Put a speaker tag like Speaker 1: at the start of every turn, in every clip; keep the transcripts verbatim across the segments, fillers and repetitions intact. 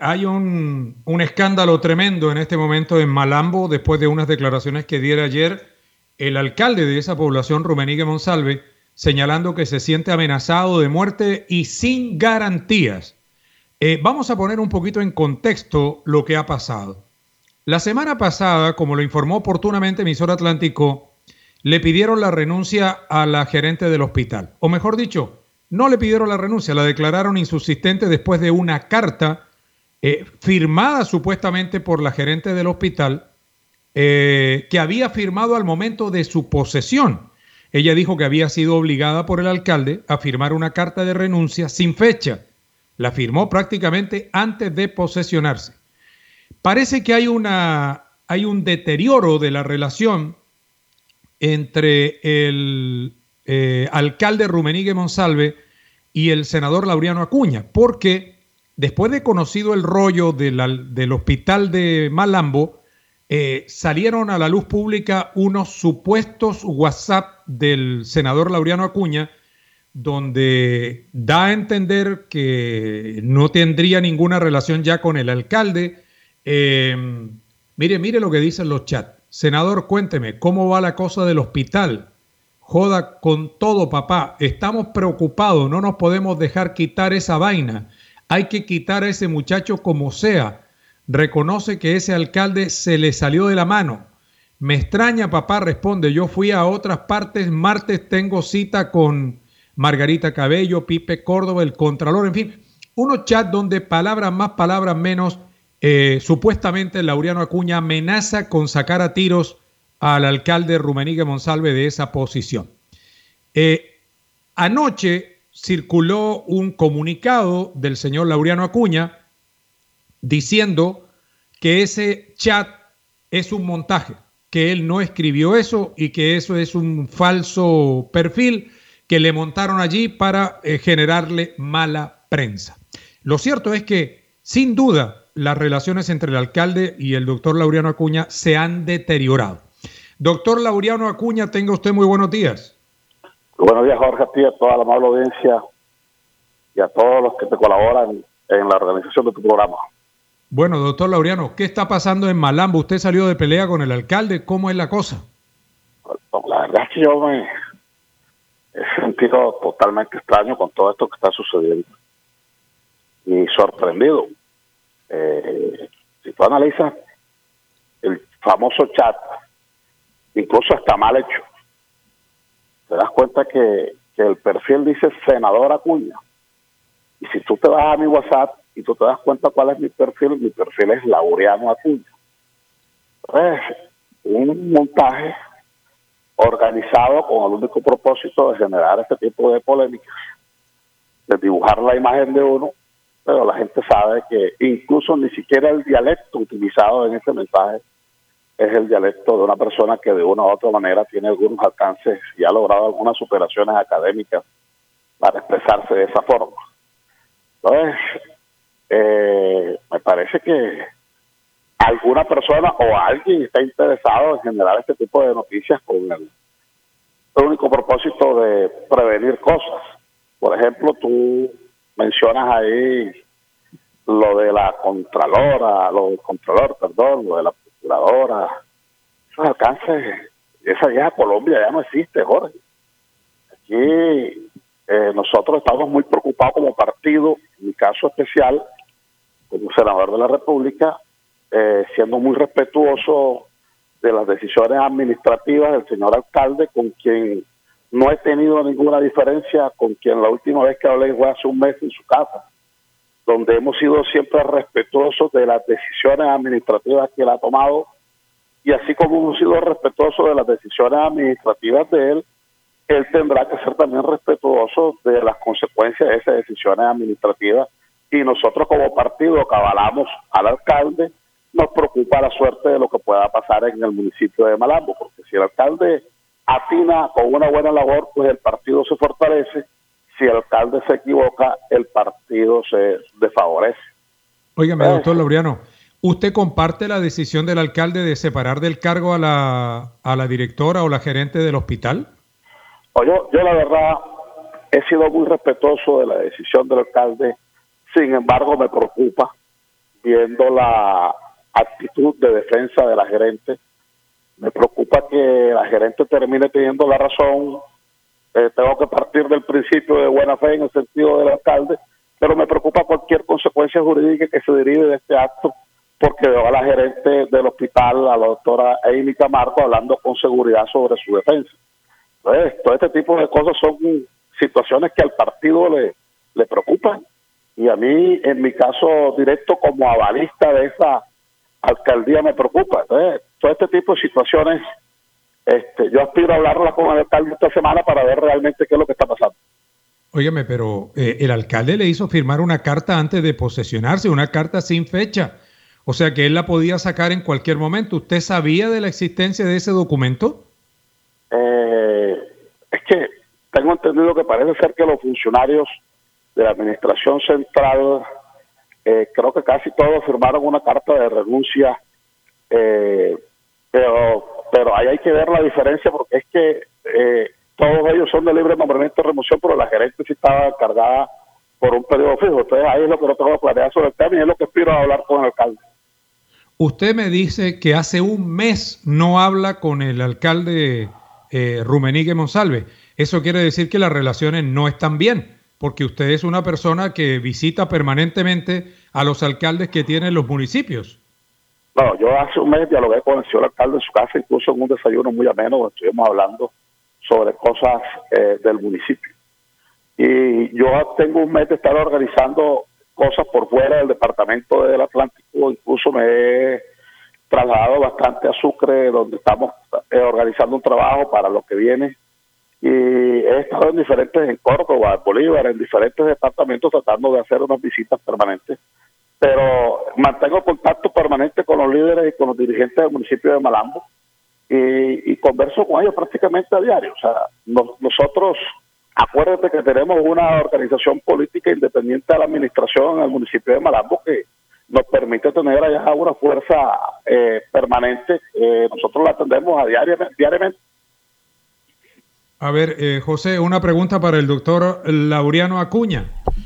Speaker 1: hay un, un escándalo tremendo en este momento en Malambo después de unas declaraciones que diera ayer el alcalde de esa población, Rumenigue Monsalve, señalando que se siente amenazado de muerte y sin garantías. Eh, vamos a poner un poquito en contexto lo que ha pasado. La semana pasada, como lo informó oportunamente Emisora Atlántico, le pidieron la renuncia a la gerente del hospital. O mejor dicho, no le pidieron la renuncia, la declararon insubsistente después de una carta eh, firmada supuestamente por la gerente del hospital eh, que había firmado al momento de su posesión. Ella dijo que había sido obligada por el alcalde a firmar una carta de renuncia sin fecha. La firmó prácticamente antes de posesionarse. Parece que hay, una, hay un deterioro de la relación entre el eh, alcalde Rumenigue Monsalve y el senador Laureano Acuña, porque después de conocido el rollo de la, del hospital de Malambo, eh, salieron a la luz pública unos supuestos WhatsApp del senador Laureano Acuña, donde da a entender que no tendría ninguna relación ya con el alcalde. Eh, mire, mire lo que dicen los chats. Senador, cuénteme, ¿cómo va la cosa del hospital? Joda con todo, papá. Estamos preocupados, no nos podemos dejar quitar esa vaina. Hay que quitar a ese muchacho como sea. Reconoce que ese alcalde se le salió de la mano. Me extraña, papá, responde. Yo fui a otras partes. Martes tengo cita con Margarita Cabello, Pipe Córdoba, el Contralor, en fin. Unos chats donde palabras más, palabras menos. Eh, supuestamente Laureano Acuña amenaza con sacar a tiros al alcalde Rumenigue Monsalve de esa posición. Eh, anoche circuló un comunicado del señor Laureano Acuña diciendo que ese chat es un montaje, que él no escribió eso y que eso es un falso perfil que le montaron allí para eh, generarle mala prensa. Lo cierto es que, sin duda, las relaciones entre el alcalde y el doctor Laureano Acuña se han deteriorado. Doctor Laureano Acuña, tenga usted muy buenos días.
Speaker 2: Buenos días, Jorge, a ti, a toda la amable audiencia y a todos los que te colaboran en la organización de tu programa.
Speaker 1: Bueno, doctor Laureano, ¿qué está pasando en Malambo? ¿Usted salió de pelea con el alcalde? ¿Cómo es la cosa?
Speaker 2: La verdad es que yo me he sentido totalmente extraño con todo esto que está sucediendo y sorprendido. Eh, si tú analizas el famoso chat, incluso está mal hecho, te das cuenta que, que el perfil dice senador Acuña, y si tú te vas a mi WhatsApp y tú te das cuenta cuál es mi perfil, mi perfil es Laureano Acuña. Es un montaje organizado con el único propósito de generar este tipo de polémicas, de dibujar la imagen de uno, pero la gente sabe que incluso ni siquiera el dialecto utilizado en este mensaje es el dialecto de una persona que de una u otra manera tiene algunos alcances y ha logrado algunas superaciones académicas para expresarse de esa forma. Entonces, eh, me parece que alguna persona o alguien está interesado en generar este tipo de noticias con el, el único propósito de prevenir cosas. Por ejemplo, tú mencionas ahí lo de la Contralora, lo del Contralor, perdón, lo de la Procuradora. Esos alcances, esa vieja Colombia ya no existe, Jorge. Aquí eh, nosotros estamos muy preocupados como partido, en mi caso especial, como senador de la República, eh, siendo muy respetuoso de las decisiones administrativas del señor alcalde, con quien no he tenido ninguna diferencia, con quien la última vez que hablé fue hace un mes en su casa, donde hemos sido siempre respetuosos de las decisiones administrativas que él ha tomado, y así como hemos sido respetuosos de las decisiones administrativas de él, él tendrá que ser también respetuoso de las consecuencias de esas decisiones administrativas, y nosotros como partido que avalamos al alcalde, nos preocupa la suerte de lo que pueda pasar en el municipio de Malambo, porque si el alcalde atina con una buena labor, pues el partido se fortalece. Si el alcalde se equivoca, el partido se desfavorece.
Speaker 1: Óigame, doctor Laureano, ¿usted comparte la decisión del alcalde de separar del cargo a la, a la directora o la gerente del hospital?
Speaker 2: O yo, yo la verdad he sido muy respetuoso de la decisión del alcalde, sin embargo me preocupa viendo la actitud de defensa de la gerente. Me preocupa que la gerente termine teniendo la razón. Eh, tengo que partir del principio de buena fe en el sentido del alcalde, pero me preocupa cualquier consecuencia jurídica que se derive de este acto, porque veo a la gerente del hospital, a la doctora Amy Camargo, hablando con seguridad sobre su defensa. Entonces, todo este tipo de cosas son situaciones que al partido le, le preocupan, y a mí, en mi caso directo, como avalista de esa alcaldía, me preocupa. Entonces, todo este tipo de situaciones, este, yo aspiro a hablarla con el alcalde esta semana para ver realmente qué es lo que está pasando.
Speaker 1: Óyeme, pero eh, el alcalde le hizo firmar una carta antes de posesionarse, una carta sin fecha. O sea que él la podía sacar en cualquier momento. ¿Usted sabía de la existencia de ese documento?
Speaker 2: Eh, es que tengo entendido que parece ser que los funcionarios de la administración central, eh, creo que casi todos firmaron una carta de renuncia, eh, pero pero ahí hay que ver la diferencia, porque es que eh, todos ellos son de libre nombramiento y remoción, pero la gerente sí estaba encargada por un periodo fijo. Entonces ahí es lo que no tengo que planear sobre el tema y es lo que aspiro a hablar con el alcalde.
Speaker 1: Usted me dice que hace un mes no habla con el alcalde eh, Rummenigge Monsalve. Eso quiere decir que las relaciones no están bien, porque usted es una persona que visita permanentemente a los alcaldes que tienen los municipios.
Speaker 2: No, yo hace un mes dialogué con el señor alcalde en su casa, incluso en un desayuno muy ameno, donde estuvimos hablando sobre cosas eh, del municipio. Y yo tengo un mes de estar organizando cosas por fuera del departamento del Atlántico, incluso me he trasladado bastante a Sucre, donde estamos eh, organizando un trabajo para lo que viene, y he estado en diferentes, en Córdoba, en Bolívar, en diferentes departamentos tratando de hacer unas visitas permanentes, pero mantengo contacto permanente con los líderes y con los dirigentes del municipio de Malambo, y, y converso con ellos prácticamente a diario. O sea, nos, nosotros, acuérdate que tenemos una organización política independiente de la administración en el municipio de Malambo que nos permite tener allá una fuerza eh, permanente. Eh, nosotros la atendemos a diario, diariamente.
Speaker 1: A ver, eh, José, una pregunta para el doctor Laureano Acuña.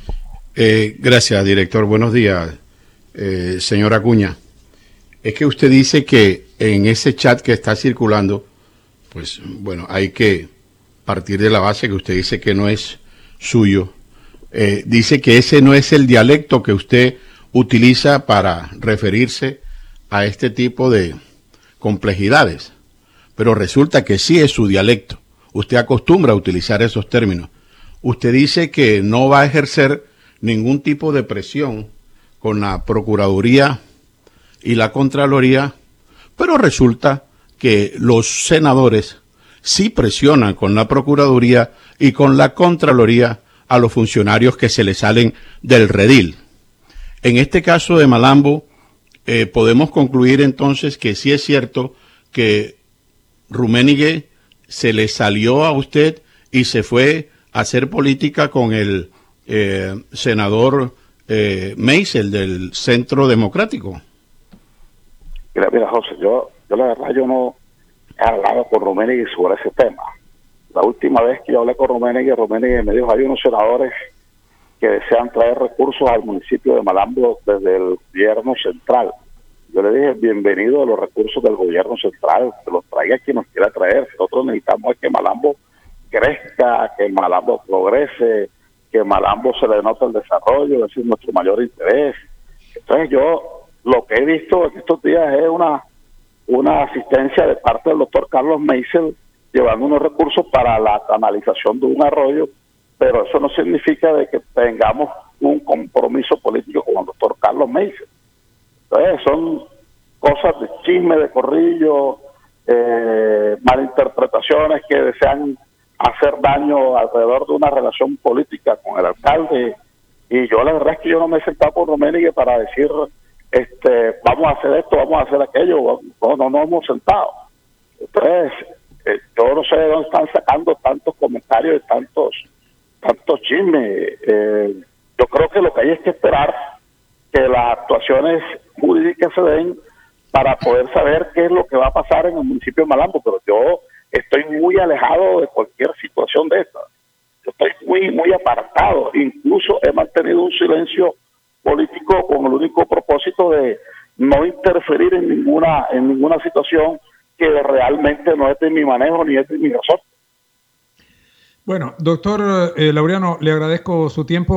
Speaker 3: Eh, gracias, director. Buenos días, eh, señor Acuña. Es que usted dice que en ese chat que está circulando, pues bueno, hay que partir de la base que usted dice que no es suyo. Eh, dice que ese no es el dialecto que usted utiliza para referirse a este tipo de complejidades, pero resulta que sí es su dialecto. Usted acostumbra a utilizar esos términos. Usted dice que no va a ejercer ningún tipo de presión con la Procuraduría y la Contraloría, pero resulta que los senadores sí presionan con la Procuraduría y con la Contraloría a los funcionarios que se les salen del redil. En este caso de Malambo, eh, podemos concluir entonces que sí es cierto que Rummenigge se le salió a usted y se fue a hacer política con el eh, senador eh, Meisel del Centro Democrático.
Speaker 2: Mira, mira, José, yo, yo la verdad yo no he hablado con Rummenigge sobre ese tema. La última vez que yo hablé con Rummenigge, Rummenigge me dijo, hay unos senadores que desean traer recursos al municipio de Malambo desde el gobierno central. Yo le dije, bienvenido a los recursos del gobierno central, que los traiga quien nos quiera traer. Nosotros necesitamos es que Malambo crezca, que Malambo progrese, que Malambo se le note el desarrollo, ese es nuestro mayor interés. Entonces yo lo que he visto en estos días es una, una asistencia de parte del doctor Carlos Meisel llevando unos recursos para la canalización de un arroyo, pero eso no significa de que tengamos un compromiso político con el doctor Carlos Meisel. Entonces son cosas de chisme, de corrillo, eh, malinterpretaciones que desean hacer daño alrededor de una relación política con el alcalde. Y yo la verdad es que yo no me he sentado con Rummenigge para decir, este, vamos a hacer esto, vamos a hacer aquello. No, no nos hemos sentado. Entonces, eh, yo no sé de dónde están sacando tantos comentarios y tantos, tantos chismes. Eh, yo creo que lo que hay es que esperar que las actuaciones jurídicas se den para poder saber qué es lo que va a pasar en el municipio de Malambo, pero yo estoy muy alejado de cualquier situación de esta. Yo estoy muy, muy apartado. Incluso he mantenido un silencio político con el único propósito de no interferir en ninguna en ninguna situación que realmente no es de mi manejo ni es de mi razón.
Speaker 1: Bueno, doctor eh, Laureano, le agradezco su tiempo.